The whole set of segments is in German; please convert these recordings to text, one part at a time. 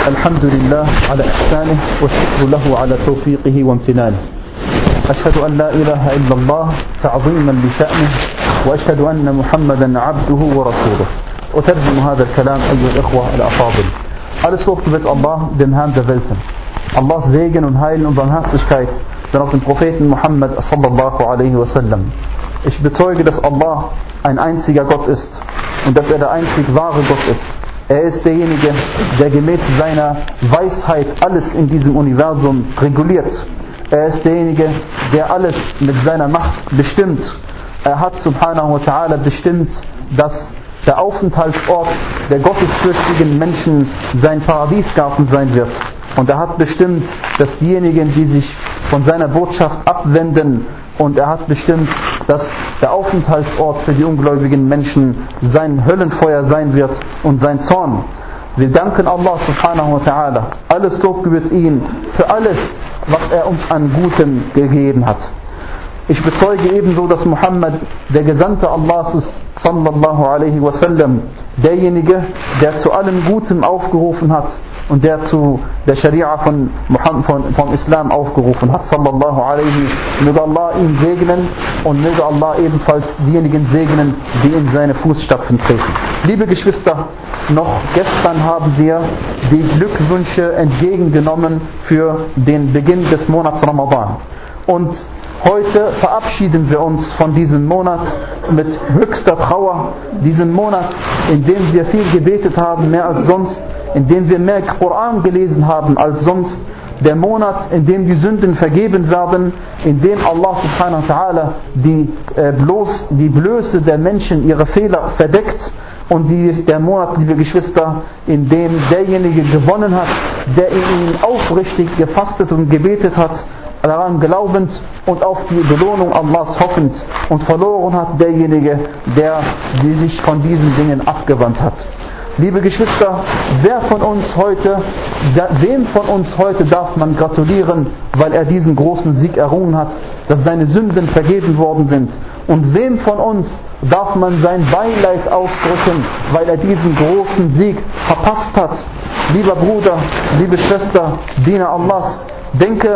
الحمد لله على إحسانه والشكر له على توفيقه وامتنانه. أشهد أن لا إله إلا الله تعظيما لشأنه وأشهد أن محمدا عبده ورسوله. أترجم هذا الكلام أيها الإخوة الأفاضل. Alles Lob gebührt Allah, dem Herrn der Welten. Allahs Segen und Heil und Barmherzigkeit sind auf den Propheten Muhammad sallallahu alaihi wasallam. Ich bezeuge, dass Allah ein einziger Gott ist und dass er der einzig wahre Gott ist. Er ist derjenige, der gemäß seiner Weisheit alles in diesem Universum reguliert. Er ist derjenige, der alles mit seiner Macht bestimmt. Er hat subhanahu wa ta'ala bestimmt, dass der Aufenthaltsort der gottesfürchtigen Menschen sein Paradiesgarten sein wird. Und er hat bestimmt, dass diejenigen, die sich von seiner Botschaft abwenden, und er hat bestimmt, dass der Aufenthaltsort für die ungläubigen Menschen sein Höllenfeuer sein wird und sein Zorn. Wir danken Allah subhanahu wa ta'ala. Alles Lob gebührt ihm für alles, was er uns an Gutem gegeben hat. Ich bezeuge ebenso, dass Muhammad der Gesandte Allahs ist, sallallahu alaihi wasallam, derjenige, der zu allem Gutem aufgerufen hat und der zu der Scharia vom Islam aufgerufen hat, sallallahu alaihi. Möge Allah ihn segnen und möge Allah ebenfalls diejenigen segnen, die in seine Fußstapfen treten. Liebe Geschwister, noch gestern haben wir die Glückwünsche entgegengenommen für den Beginn des Monats Ramadan. Und heute verabschieden wir uns von diesem Monat mit höchster Trauer, diesem Monat, in dem wir viel gebetet haben, mehr als sonst, in dem wir mehr Koran gelesen haben als sonst, der Monat, in dem die Sünden vergeben werden, in dem Allah subhanahu wa ta'ala die Blöße der Menschen, ihre Fehler verdeckt, und der Monat, liebe Geschwister, in dem derjenige gewonnen hat, der in ihn aufrichtig gefastet und gebetet hat, daran glaubend und auf die Belohnung Allahs hoffend, und verloren hat derjenige, der sich von diesen Dingen abgewandt hat. Liebe Geschwister, wem von uns heute darf man gratulieren, weil er diesen großen Sieg errungen hat, dass seine Sünden vergeben worden sind? Und wem von uns darf man sein Beileid ausdrücken, weil er diesen großen Sieg verpasst hat? Lieber Bruder, liebe Schwester, Diener Allahs, denke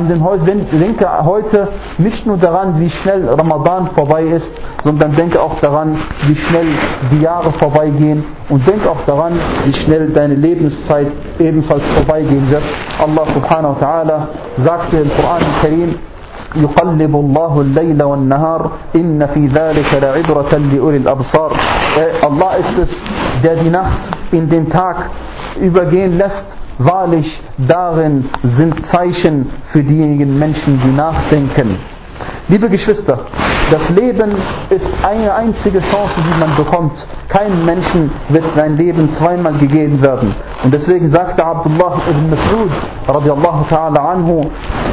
heute nicht nur daran, wie schnell Ramadan vorbei ist, sondern denke auch daran, wie schnell die Jahre vorbeigehen, und denke auch daran, wie schnell deine Lebenszeit ebenfalls vorbeigehen wird. Allah subhanahu wa ta'ala sagte im Koran al-Karim: يقلب الله الليل والنهار إن في ذلك لعبرة لأولي الأبصار. Allah ist es, der die Nacht in den Tag übergehen lässt. Wahrlich, darin sind Zeichen für diejenigen Menschen, die nachdenken. Liebe Geschwister, das Leben ist eine einzige Chance, die man bekommt. Keinem Menschen wird sein Leben zweimal gegeben werden. Und deswegen sagte Abdullah ibn Mas'ud radiallahu ta'ala anhu: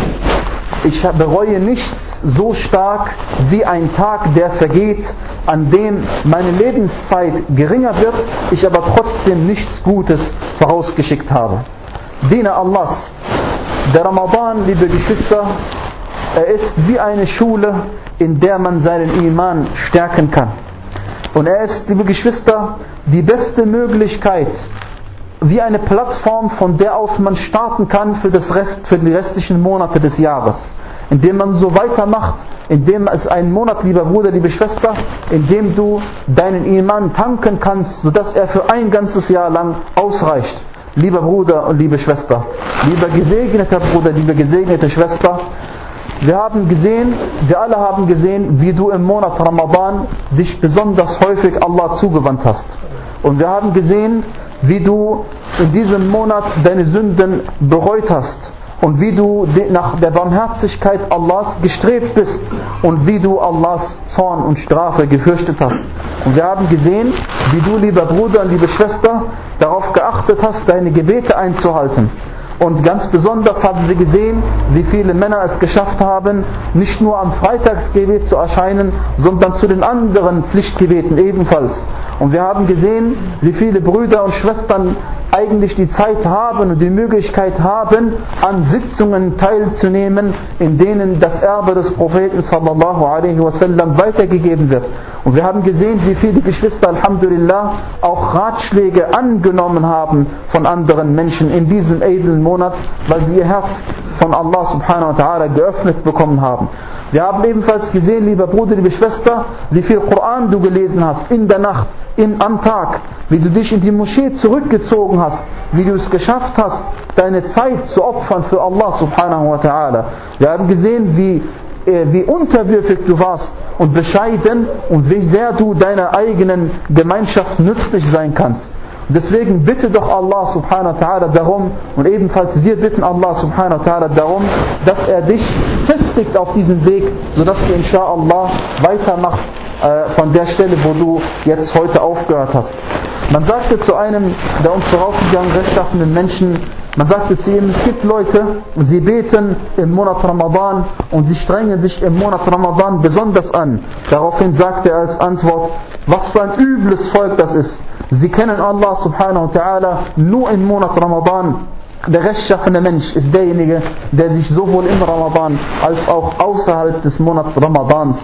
Ich bereue nichts so stark wie ein Tag, der vergeht, an dem meine Lebenszeit geringer wird, ich aber trotzdem nichts Gutes vorausgeschickt habe. Diener Allahs, der Ramadan, liebe Geschwister, er ist wie eine Schule, in der man seinen Iman stärken kann. Und er ist, liebe Geschwister, die beste Möglichkeit, wie eine Plattform, von der aus man starten kann für die restlichen Monate des Jahres. Indem man so weitermacht, indem es einen Monat, lieber Bruder, liebe Schwester, in dem du deinen Iman tanken kannst, sodass er für ein ganzes Jahr lang ausreicht. Lieber Bruder und liebe Schwester, lieber gesegneter Bruder, liebe gesegnete Schwester, wir alle haben gesehen, wie du im Monat Ramadan dich besonders häufig Allah zugewandt hast. Und wir haben gesehen, wie du in diesem Monat deine Sünden bereut hast und wie du nach der Barmherzigkeit Allahs gestrebt bist und wie du Allahs Zorn und Strafe gefürchtet hast. Und wir haben gesehen, wie du, lieber Bruder und liebe Schwester, darauf geachtet hast, deine Gebete einzuhalten. Und ganz besonders haben sie gesehen, wie viele Männer es geschafft haben, nicht nur am Freitagsgebet zu erscheinen, sondern zu den anderen Pflichtgebeten ebenfalls. Und wir haben gesehen, wie viele Brüder und Schwestern eigentlich die Zeit haben und die Möglichkeit haben, an Sitzungen teilzunehmen, in denen das Erbe des Propheten sallallahu alaihi wasallam weitergegeben wird. Und wir haben gesehen, wie viele Geschwister, alhamdulillah, auch Ratschläge angenommen haben von anderen Menschen in diesem edlen Monat, weil sie ihr Herz von Allah subhanahu wa ta'ala geöffnet bekommen haben. Wir haben ebenfalls gesehen, lieber Bruder, liebe Schwester, wie viel Koran du gelesen hast in der Nacht, am Tag, wie du dich in die Moschee zurückgezogen hast, wie du es geschafft hast, deine Zeit zu opfern für Allah subhanahu wa ta'ala. Wir haben gesehen, wie unterwürfig du warst und bescheiden und wie sehr du deiner eigenen Gemeinschaft nützlich sein kannst. Deswegen bitte doch Allah subhanahu wa ta'ala darum, und ebenfalls wir bitten Allah subhanahu wa ta'ala darum, dass er dich festigt auf diesem Weg, sodass du insha'Allah weitermachst von der Stelle, wo du jetzt heute aufgehört hast. Man sagte zu einem der uns vorausgegangenen rechtschaffenen Menschen, man sagte zu ihm, es gibt Leute, sie beten im Monat Ramadan und sie strengen sich im Monat Ramadan besonders an. Daraufhin sagte er als Antwort, was für ein übles Volk das ist. Sie kennen Allah subhanahu wa ta'ala nur im Monat Ramadan. Der rechtschaffene Mensch ist derjenige, der sich sowohl im Ramadan als auch außerhalb des Monats Ramadans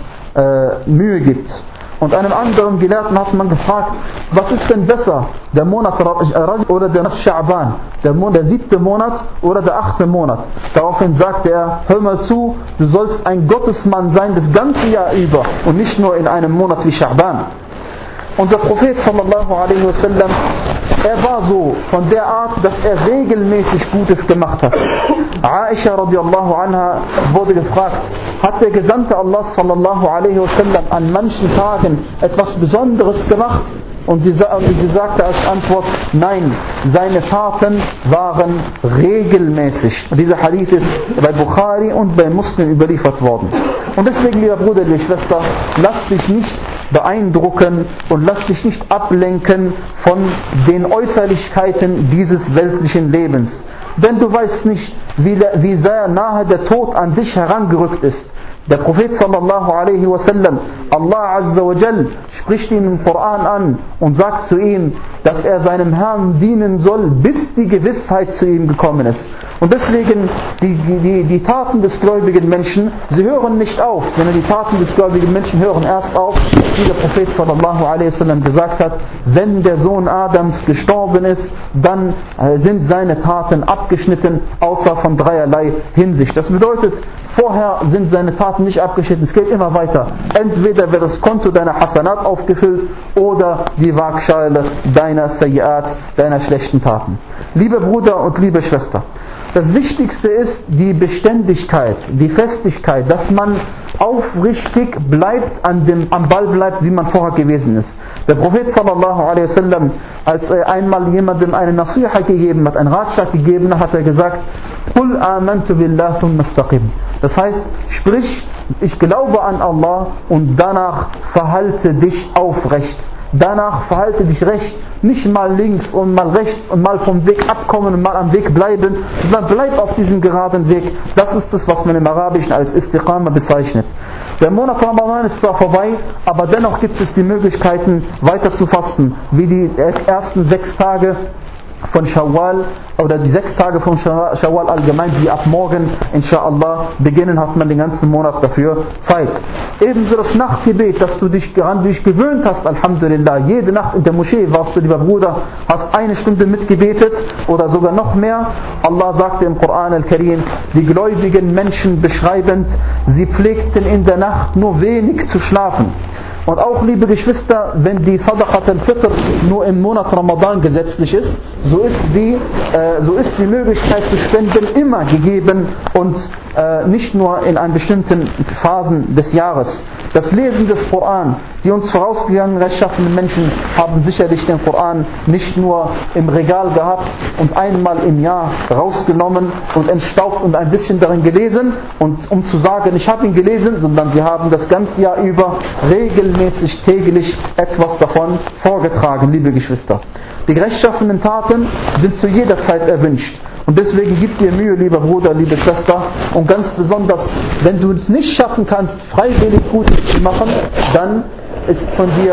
Mühe gibt. Und einem anderen Gelehrten hat man gefragt, was ist denn besser, der Monat Rajab oder der Sha'ban, der 7. Monat oder der 8. Monat? Daraufhin sagte er, hör mal zu, du sollst ein Gottesmann sein das ganze Jahr über und nicht nur in einem Monat wie Sha'ban. Unser Prophet sallallahu alaihi wasallam, er war so von der Art, dass er regelmäßig Gutes gemacht hat. Aisha radiallahu anha wurde gefragt, hat der Gesandte Allah sallallahu alaihi wasallam an manchen Tagen etwas Besonderes gemacht? Und sie sagte als Antwort, nein, seine Taten waren regelmäßig. Dieser Hadith ist bei Bukhari und bei Muslim überliefert worden. Und deswegen, lieber Bruder, liebe Schwester, lass dich nicht beeindrucken und lass dich nicht ablenken von den Äußerlichkeiten dieses weltlichen Lebens. Denn du weißt nicht, wie sehr nahe der Tod an dich herangerückt ist. Der Prophet sallallahu alaihi wasallam, Allah azza wa jal, spricht ihn im Koran an und sagt zu ihm, dass er seinem Herrn dienen soll, bis die Gewissheit zu ihm gekommen ist. Und deswegen, die Taten des gläubigen Menschen, sie hören nicht auf, sondern die Taten des gläubigen Menschen hören erst auf, wie der Prophet sallallahu alaihi wasallam gesagt hat, wenn der Sohn Adams gestorben ist, dann sind seine Taten abgeschnitten, außer von dreierlei Hinsicht. Das bedeutet, vorher sind seine Taten nicht abgeschnitten, es geht immer weiter. Entweder wird das Konto deiner Hasanat aufgefüllt oder die Waagschale deiner Sayyi'at, deiner schlechten Taten. Lieber Bruder und liebe Schwester, das Wichtigste ist die Beständigkeit, die Festigkeit, dass man aufrichtig bleibt, am Ball bleibt, wie man vorher gewesen ist. Der Prophet sallallahu alaihi wasallam, als er einmal jemandem eine Nasiha gegeben hat, einen Ratschlag gegeben hat, hat er gesagt, Qul amantu billah thumma istaqim. Das heißt, sprich, ich glaube an Allah und danach verhalte dich aufrecht. Danach verhalte dich recht, nicht mal links und mal rechts und mal vom Weg abkommen und mal am Weg bleiben, sondern bleib auf diesem geraden Weg. Das ist es, was man im Arabischen als Istiqama bezeichnet. Der Monat Ramadan ist zwar vorbei, aber dennoch gibt es die Möglichkeiten weiter zu fasten, wie die ersten 6 Tage von Shawwal oder die 6 Tage von Shawwal allgemein, die ab morgen inshallah beginnen, hat man den ganzen Monat dafür Zeit. Ebenso das Nachtgebet, dass du dich daran gewöhnt hast, alhamdulillah. Jede Nacht in der Moschee warst du, lieber Bruder, hast 1 Stunde mitgebetet oder sogar noch mehr. Allah sagte im Koran al-Karim, die gläubigen Menschen beschreibend, sie pflegten in der Nacht nur wenig zu schlafen. Und auch, liebe Geschwister, wenn die Sadaqat al-Fitr nur im Monat Ramadan gesetzlich ist, so ist die Möglichkeit zu spenden immer gegeben und nicht nur in einen bestimmten Phasen des Jahres. Das Lesen des Koran, die uns vorausgegangenen rechtschaffenen Menschen haben sicherlich den Koran nicht nur im Regal gehabt und einmal im Jahr rausgenommen und entstaubt und ein bisschen darin gelesen, und um zu sagen, ich habe ihn gelesen, sondern sie haben das ganze Jahr über regelmäßig täglich etwas davon vorgetragen, liebe Geschwister. Die rechtschaffenen Taten sind zu jeder Zeit erwünscht. Und deswegen gib dir Mühe, lieber Bruder, liebe Schwester, und ganz besonders, wenn du es nicht schaffen kannst, freiwillig Gutes zu machen, dann ist von dir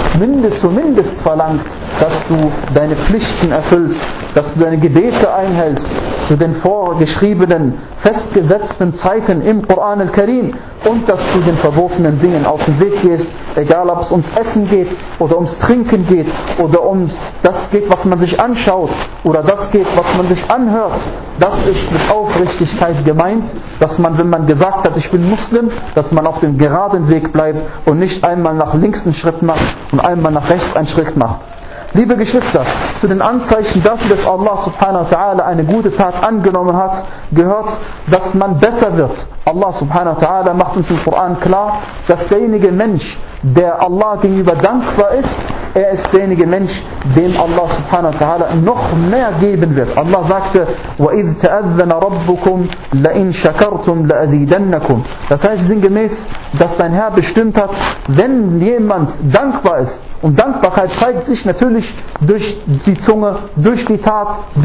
zumindest verlangt, dass du deine Pflichten erfüllst, dass du deine Gebete einhältst zu den vorgeschriebenen, festgesetzten Zeiten im Koran al-Karim und dass du den verworfenen Dingen auf den Weg gehst, egal ob es ums Essen geht oder ums Trinken geht oder um das geht, was man sich anschaut oder das geht, was man sich anhört. Das ist mit Aufrichtigkeit gemeint, dass man, wenn man gesagt hat, ich bin Muslim, dass man auf dem geraden Weg bleibt und nicht einmal nach links einen Schritt macht und einmal nach rechts einen Schritt macht. Liebe Geschwister, zu den Anzeichen dafür, dass Allah subhanahu wa ta'ala eine gute Tat angenommen hat, gehört, dass man besser wird. Allah subhanahu wa ta'ala macht uns im Koran klar, dass derjenige Mensch, der Allah gegenüber dankbar ist, er ist derjenige Mensch, dem Allah subhanahu wa ta'ala noch mehr geben wird. Allah sagte, وَإِذْ تَأَذَّنَ رَبُّكُمْ لَإِنْ شَكَرْتُمْ لَأَزِيدَنَّكُمْ. Das heißt sinngemäß, dass dein Herr bestimmt hat, wenn jemand dankbar ist, und Dankbarkeit zeigt sich natürlich durch die Zunge, durch die Tat,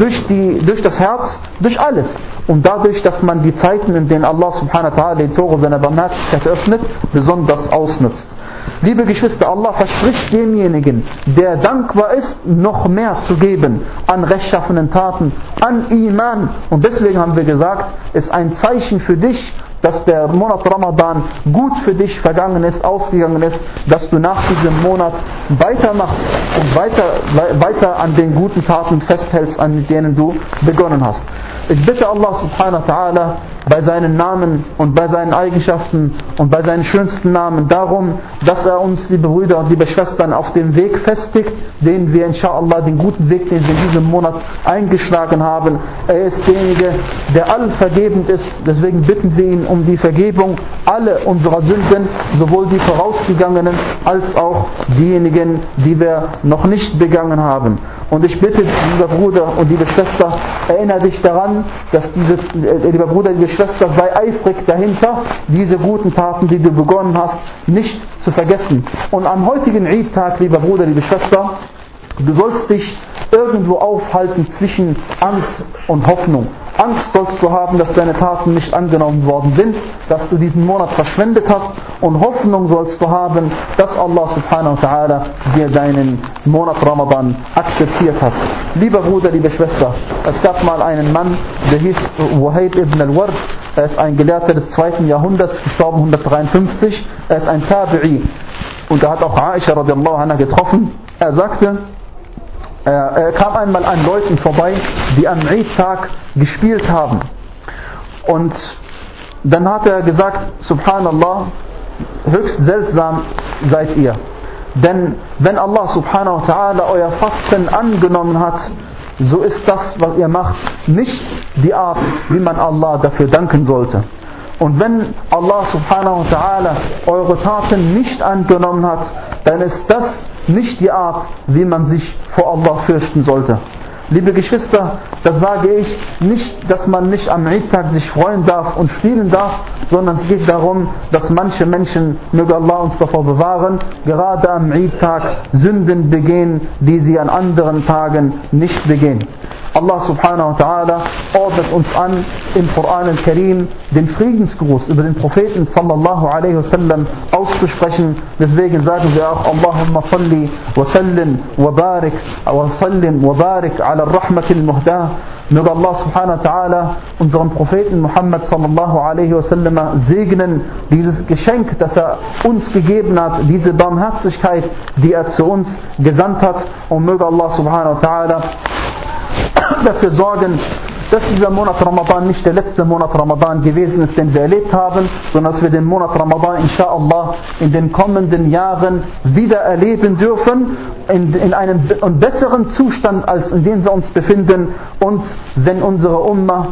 durch das Herz, durch alles. Und dadurch, dass man die Zeiten, in denen Allah subhanahu wa ta'ala die Tore seiner Barmherzigkeit öffnet, besonders ausnutzt. Liebe Geschwister, Allah verspricht demjenigen, der dankbar ist, noch mehr zu geben an rechtschaffenen Taten, an Iman. Und deswegen haben wir gesagt, ist ein Zeichen für dich, dass der Monat Ramadan gut für dich vergangen ist, ausgegangen ist, dass du nach diesem Monat weitermachst und weiter an den guten Taten festhältst, an denen du begonnen hast. Ich bitte Allah subhanahu wa ta'ala bei seinen Namen und bei seinen Eigenschaften und bei seinen schönsten Namen darum, dass er uns, liebe Brüder und liebe Schwestern, auf dem Weg festigt, den wir inshallah, den guten Weg, den wir in diesem Monat eingeschlagen haben. Er ist derjenige, der allvergebend ist, deswegen bitten wir ihn um die Vergebung alle unserer Sünden, sowohl die vorausgegangenen als auch diejenigen, die wir noch nicht begangen haben. Und ich bitte, lieber Bruder und liebe Schwester, erinnere dich daran, dass lieber Bruder, liebe Schwester, sei eifrig dahinter, diese guten Taten, die du begonnen hast, nicht zu vergessen. Und am heutigen Eid-Tag, lieber Bruder, liebe Schwester, du sollst dich irgendwo aufhalten zwischen Angst und Hoffnung. Angst sollst du haben, dass deine Taten nicht angenommen worden sind, dass du diesen Monat verschwendet hast, und Hoffnung sollst du haben, dass Allah subhanahu wa ta'ala dir deinen Monat Ramadan akzeptiert hat. Lieber Bruder, liebe Schwester, es gab mal einen Mann, der hieß Wahib ibn al-Ward. Er ist ein Gelehrter des 2. Jahrhunderts, gestorben 153. Er ist ein Tabi'i und er hat auch Aisha radiallahu anha getroffen. Er sagte, er kam einmal an Leuten vorbei, die am Eid-Tag gespielt haben. Und dann hat er gesagt, Subhanallah, höchst seltsam seid ihr. Denn wenn Allah subhanahu wa ta'ala euer Fasten angenommen hat, so ist das, was ihr macht, nicht die Art, wie man Allah dafür danken sollte. Und wenn Allah subhanahu wa ta'ala eure Taten nicht angenommen hat, dann ist das nicht die Art, wie man sich vor Allah fürchten sollte. Liebe Geschwister, das sage ich nicht, dass man nicht am Eid-Tag sich freuen darf und spielen darf, sondern es geht darum, dass manche Menschen, möge Allah uns davor bewahren, gerade am Eid-Tag Sünden begehen, die sie an anderen Tagen nicht begehen. Allah subhanahu wa ta'ala ordnet uns an, im Koran al-Karim den Friedensgruß über den Propheten sallallahu alaihi wasallam auszusprechen. Deswegen sagen wir auch, Allahumma salli wa sallim wa barik ala ar-rahmatil muhdah. Möge Allah subhanahu wa ta'ala unseren Propheten Muhammad sallallahu alaihi wasallam segnen, dieses Geschenk, das er uns gegeben hat, diese Barmherzigkeit, die er zu uns gesandt hat, und möge Allah subhanahu wa ta'ala dafür sorgen, dass dieser Monat Ramadan nicht der letzte Monat Ramadan gewesen ist, den wir erlebt haben, sondern dass wir den Monat Ramadan inshallah in den kommenden Jahren wieder erleben dürfen, in einem besseren Zustand, als in dem wir uns befinden, und wenn unserer Umma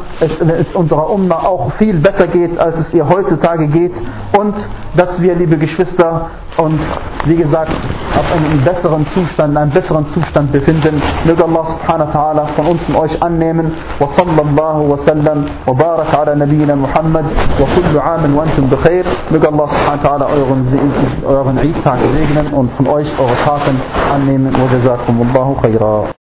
auch viel besser geht, als es ihr heutzutage geht, und dass wir, liebe Geschwister, uns, wie gesagt, auf einem besseren Zustand befinden. Möge Allah subhanahu wa ta'ala von uns und euch annehmen. Wa sallallahu wa sallam wa barak ala nabiyyina Muhammad wa kullu aam wa antum bikhair. Möge Allah subhanahu wa ta'ala euren Eid-Tag segnen und von euch eure Taten annehmen. Wa jazakumullahu khaira.